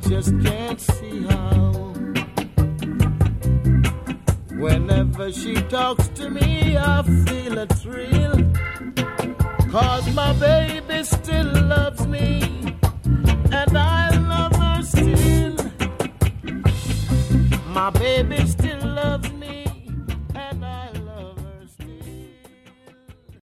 just can't see how. Whenever she talks to me, I feel a thrill, 'cause my baby's still